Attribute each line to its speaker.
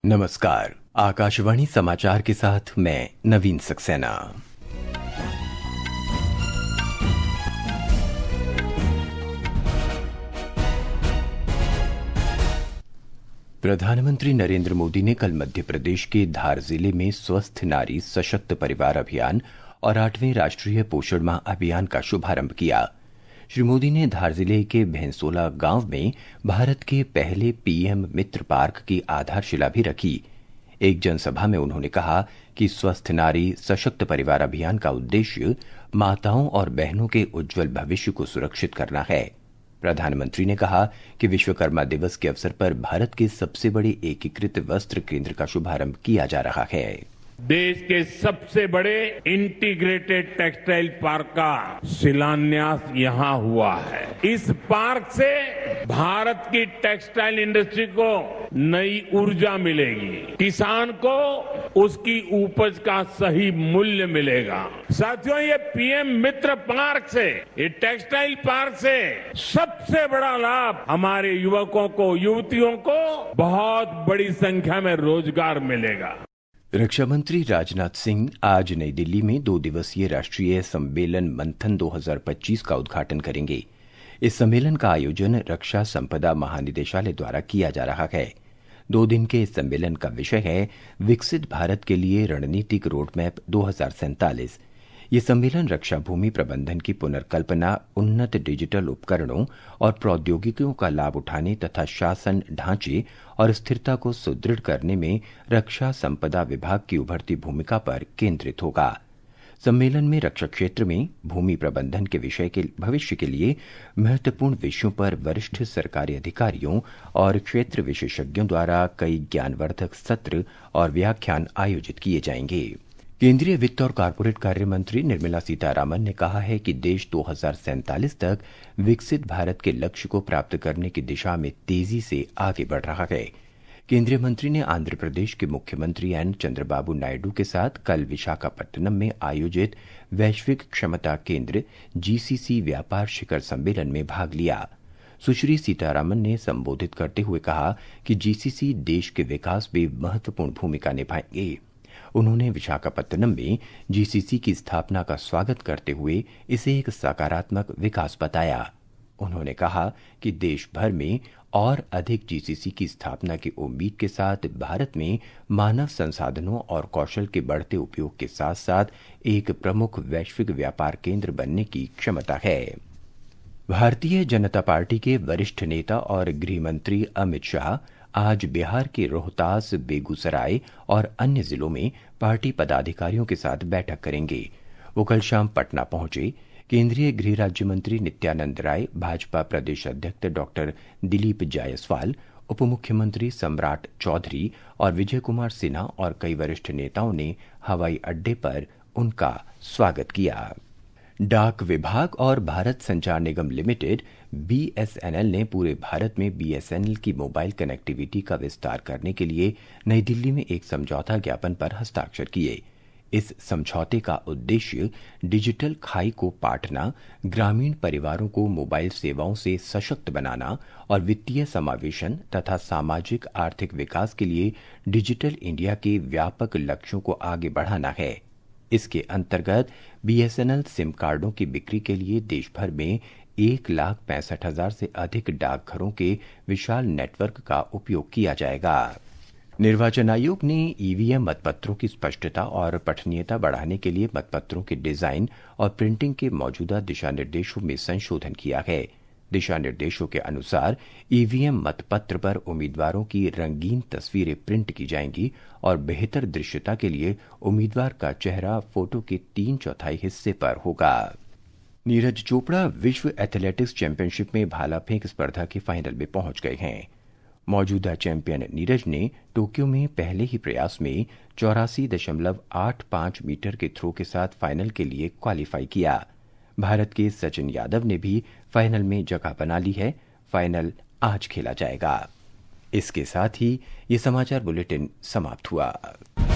Speaker 1: नमस्कार। आकाशवाणी समाचार के साथ मैं नवीन सक्सेना। प्रधानमंत्री नरेंद्र मोदी ने कल मध्य प्रदेश के धार जिले में स्वस्थ नारी सशक्त परिवार अभियान और 8वें राष्ट्रीय पोषण माह अभियान का शुभारंभ किया। श्री मोदी ने धार जिले के भैंसोला गांव में भारत के पहले पीएम मित्र पार्क की आधारशिला भी रखी। एक जनसभा में उन्होंने कहा कि स्वस्थ नारी सशक्त परिवार अभियान का उद्देश्य माताओं और बहनों के उज्जवल भविष्य को सुरक्षित करना है। प्रधानमंत्री ने कहा कि विश्वकर्मा दिवस के अवसर पर भारत के सबसे बड़े एकीकृत वस्त्र केंद्र का शुभारंभ किया जा रहा है।
Speaker 2: देश के सबसे बड़े इंटीग्रेटेड टेक्सटाइल पार्क का शिलान्यास यहां हुआ है। इस पार्क से भारत की टेक्सटाइल इंडस्ट्री को नई ऊर्जा मिलेगी, किसान को उसकी उपज का सही मूल्य मिलेगा। साथियों, ये पीएम मित्र पार्क से, ये टेक्सटाइल पार्क से सबसे बड़ा लाभ हमारे युवकों को, युवतियों को बहुत बड़ी संख्या में रोजगार मिलेगा।
Speaker 1: रक्षा मंत्री राजनाथ सिंह आज नई दिल्ली में 2 दिवसीय राष्ट्रीय सम्मेलन मंथन 2025 का उद्घाटन करेंगे। इस सम्मेलन का आयोजन रक्षा संपदा महानिदेशालय द्वारा किया जा रहा है। 2 दिन के इस सम्मेलन का विषय है विकसित भारत के लिए रणनीतिक रोडमैप 2047। ये सम्मेलन रक्षा भूमि प्रबंधन की पुनर्कल्पना, उन्नत डिजिटल उपकरणों और प्रौद्योगिकियों का लाभ उठाने तथा शासन ढांचे और स्थिरता को सुदृढ़ करने में रक्षा संपदा विभाग की उभरती भूमिका पर केंद्रित होगा। सम्मेलन में रक्षा क्षेत्र में भूमि प्रबंधन के विषय के भविष्य के लिए महत्वपूर्ण विषयों पर वरिष्ठ सरकारी अधिकारियों और क्षेत्र विशेषज्ञों द्वारा कई ज्ञानवर्धक सत्र और व्याख्यान आयोजित किए जाएंगे। केंद्रीय वित्त और कॉरपोरेट कार्य मंत्री निर्मला सीतारामन ने कहा है कि देश 2047 तक विकसित भारत के लक्ष्य को प्राप्त करने की दिशा में तेजी से आगे बढ़ रहा है। केंद्रीय मंत्री ने आंध्र प्रदेश के मुख्यमंत्री एन चंद्रबाबू नायडू के साथ कल विशाखापट्टनम में आयोजित वैश्विक क्षमता केंद्र जीसीसी व्यापार शिखर सम्मेलन में भाग लिया। सुश्री सीतारामन ने संबोधित करते हुए कहा कि जीसीसी देश के विकास में महत्वपूर्ण भूमिका निभाएंगे। उन्होंने विशाखापट्टनम में जीसीसी की स्थापना का स्वागत करते हुए इसे एक सकारात्मक विकास बताया। उन्होंने कहा कि देश भर में और अधिक जीसीसी की स्थापना की उम्मीद के साथ भारत में मानव संसाधनों और कौशल के बढ़ते उपयोग के साथ साथ एक प्रमुख वैश्विक व्यापार केंद्र बनने की क्षमता है। भारतीय जनता पार्टी के वरिष्ठ नेता और गृह मंत्री अमित शाह आज बिहार के रोहतास, बेगूसराय और अन्य जिलों में पार्टी पदाधिकारियों के साथ बैठक करेंगे। वो कल शाम पटना पहुंचे। केंद्रीय गृह राज्य मंत्री नित्यानंद राय, भाजपा प्रदेश अध्यक्ष डॉक्टर दिलीप जायसवाल, उप मुख्यमंत्री सम्राट चौधरी और विजय कुमार सिन्हा और कई वरिष्ठ नेताओं ने हवाई अड्डे पर उनका स्वागत किया। डाक विभाग और भारत संचार निगम लिमिटेड बीएसएनएल ने पूरे भारत में बीएसएनएल की मोबाइल कनेक्टिविटी का विस्तार करने के लिए नई दिल्ली में एक समझौता ज्ञापन पर हस्ताक्षर किए। इस समझौते का उद्देश्य डिजिटल खाई को पाटना, ग्रामीण परिवारों को मोबाइल सेवाओं से सशक्त बनाना और वित्तीय समावेशन तथा सामाजिक आर्थिक विकास के लिए डिजिटल इंडिया के व्यापक लक्ष्यों को आगे बढ़ाना है। इसके अंतर्गत बीएसएनएल सिम कार्डों की बिक्री के लिए देश भर में 1,65,000 से अधिक डाकघरों के विशाल नेटवर्क का उपयोग किया जाएगा। निर्वाचन आयोग ने ईवीएम मतपत्रों की स्पष्टता और पठनीयता बढ़ाने के लिए मतपत्रों के डिजाइन और प्रिंटिंग के मौजूदा दिशा निर्देशों में संशोधन किया है। दिशा निर्देशों के अनुसार ईवीएम मतपत्र पर उम्मीदवारों की रंगीन तस्वीरें प्रिंट की जाएंगी और बेहतर दृश्यता के लिए उम्मीदवार का चेहरा फोटो के 3/4 हिस्से पर होगा। नीरज चोपड़ा विश्व एथलेटिक्स चैंपियनशिप में भाला फेंक स्पर्धा के फाइनल में पहुंच गए हैं। मौजूदा चैंपियन नीरज ने टोक्यो में पहले ही प्रयास में 84.85 मीटर के थ्रो के साथ फाइनल के लिए क्वालिफाई किया। भारत के सचिन यादव ने भी फाइनल में जगह बना ली है। फाइनल आज खेला जाएगा। इसके साथ ही ये समाचार बुलेटिन समाप्त हुआ।